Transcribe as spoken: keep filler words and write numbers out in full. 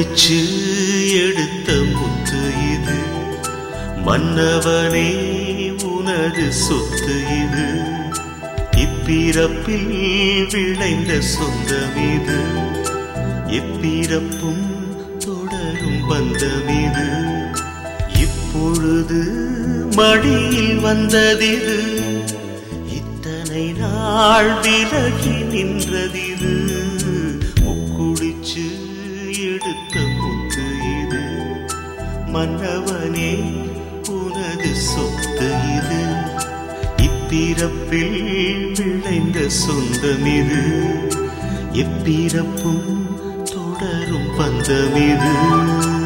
முக்குடிச்சு எடுத்த முத்து இது, மன்னவனே உனது சொத்து இது. இப்பிறப்பில் விளைந்த சொந்தம் இது, எப்பிறப்பும் தொடரும் பந்தம் இது. இப்பொழுது மடியில் வந்ததிது, இத்தனை நாள் விலகி நின்றதிது. முக்குடிச்சு எடுத்த முத்து இது, மன்னவனே உனது சொத்து இது. இப்பிறப்பில் விளைந்த சொந்தம் இது, எப்பிறப்பும் தொடரும் பந்தம் இது.